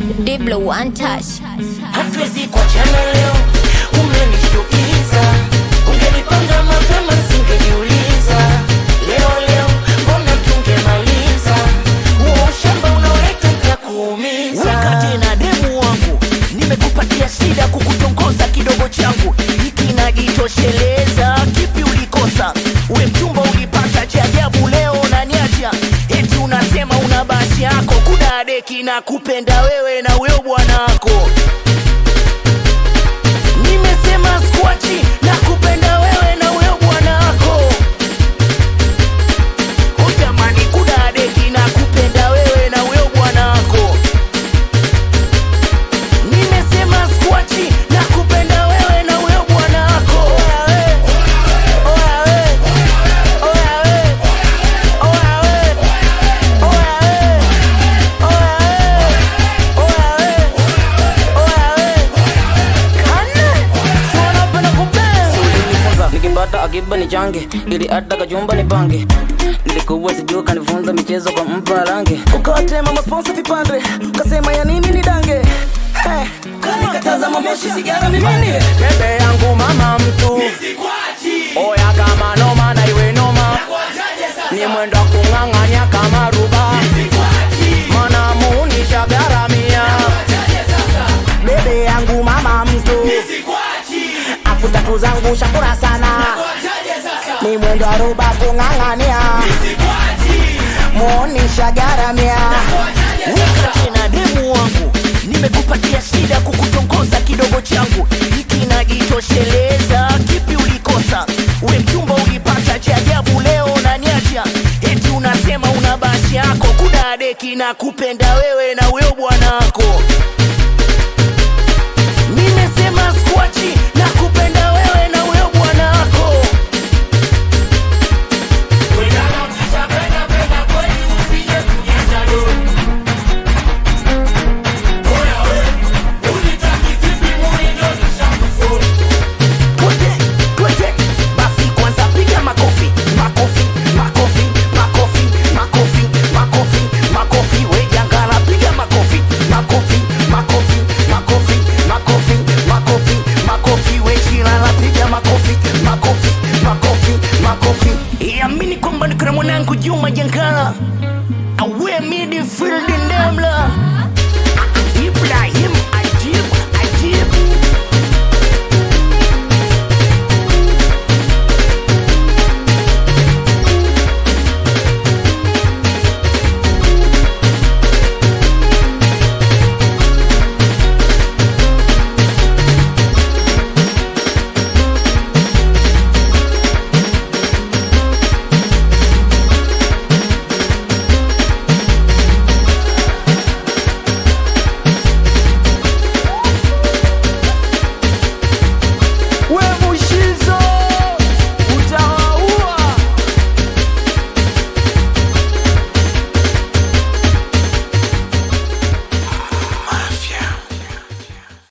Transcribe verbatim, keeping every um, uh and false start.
Diblo one touch. Hatuwezi kuachana leo, umenishtukiza. Ungenipanga mapema singejiuliza. Leo leo mbona tungemaliza? Huo shamba unaoleta utakuumiza. Wakati na demu wangu nimekupatia shida kukutongoza kidogo changu. Hiki najitosheleza, kipi ulikosa? We mchumba ulipata cha ajabu, leo unaniacha. Eti unasema una basi yako, kuna deki na kupenda wewe na wewe bwanako. Nimesema squachi na kupenda wewe na wewe bwanako. O jamani, kuna deki na kupenda wewe na wewe bwanako. Nimesema squachi na kupenda wewe na wewe bwanako. Oya we, oya we, oya we, oya we, oya we, oya we, oya we, oya we. Kane, swana pena kupenda. Ulinifunza nikimbata akiba ni change, ili hata kachumba ni pange. Nilikuwa sijui kanifunza michezo kwa mparange. Ukawatema masponsor vipande, ukasema ya nini ni dange. Hey, kanikataza mamoshi sigara mimini. Bebe yangu mama mtu oya kama noma na iwe noma. Ni mwendo kunganganya kama ruba. Mana munisha garamia. Bebe yangu mama mtu afuta tuzangu shakura sana. Ni mwendo ruba kungangania. Munisha garamia. Wakati na demu wangu nimekupatia shida kukutongoza kidogo changu. Hiki najitosheleza, kipi ulikosa? We mchumba ulipata cha ajabu, leo unaniacha. Eti unasema una basi yako, kuna deki na kupenda wewe na wewe bwanako. Nimesema squachi na